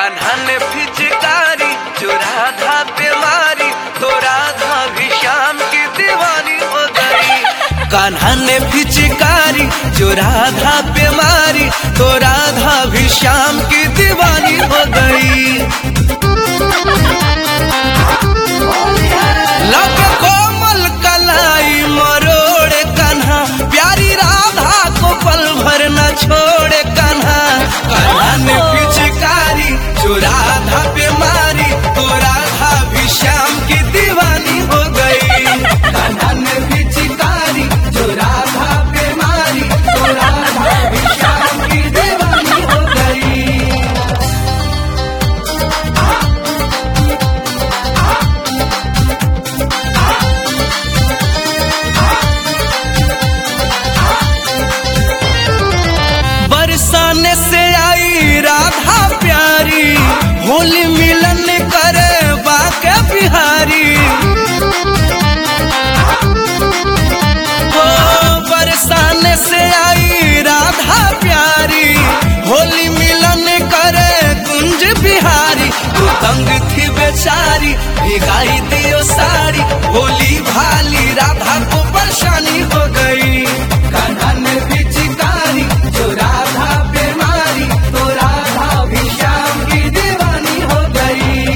कान्हा ने फिचकारी जो राधा पे मारी तो राधा भी श्याम की दीवानी हो गई। कान्हा ने फिचकारी जो राधा पे मारी तो राधा भी श्याम की दीवानी हो गई। लब कोमल कलाई मरोड़े कान्हा प्यारी राधा को पल भर न छोड़े कान्हा। कान्हा ने फिचकारी जो राधा पे मारी तो राधा भी श्याम की दीवानी हो गई। कान्हा ने फिचकारी जो राधा पे मारी तो राधा भी श्याम की दीवानी हो गई। बरसाने से आई राधा प्यारी होली मिलन करे बाके बिहारी। हो बरसाने से आई राधा प्यारी होली मिलन करे कुंज बिहारी। तू तंग थी बेचारी भिगाई दियो साड़ी होली भाली राधा को परेशानी हो गई। कान्हा ने फिचकारी जो राधा पे मारी तो राधा भी श्याम की दीवानी हो गई।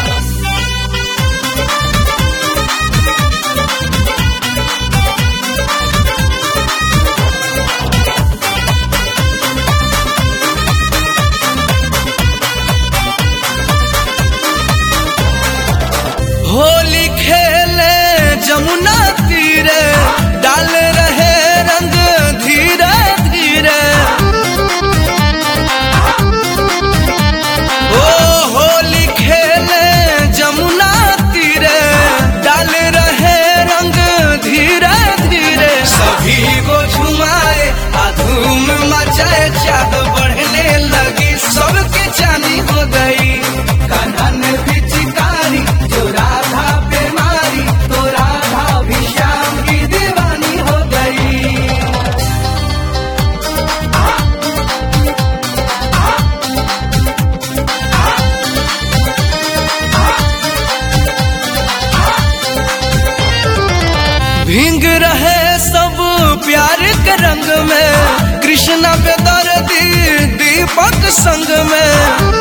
होली खेले जमुना तीरे डाल रहे रंग धीरे धीरे। ओ होली खेले जमुना तीरे डाल रहे रंग धीरे धीरे। सभी को झुमाए धूम मचाए चाँद बढ़ने लगी सबकी जानी हो गई। कान्हा ने फिचकारी जो राधा पे मारी तो राधा भी श्याम की दीवानी हो गई। भींग रहे सब प्यार के रंग में कृष्णा बेदर्दी दीपक संग में।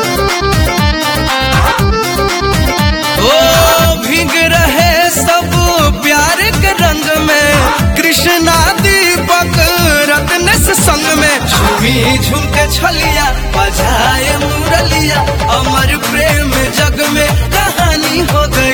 ओ भींग रहे सब प्यार के रंग में कृष्णा दीपक रत्नेश संग में। झूमी झूम के छलिया बजाए मुरलिया अमर प्रेम जग में कहानी हो गई।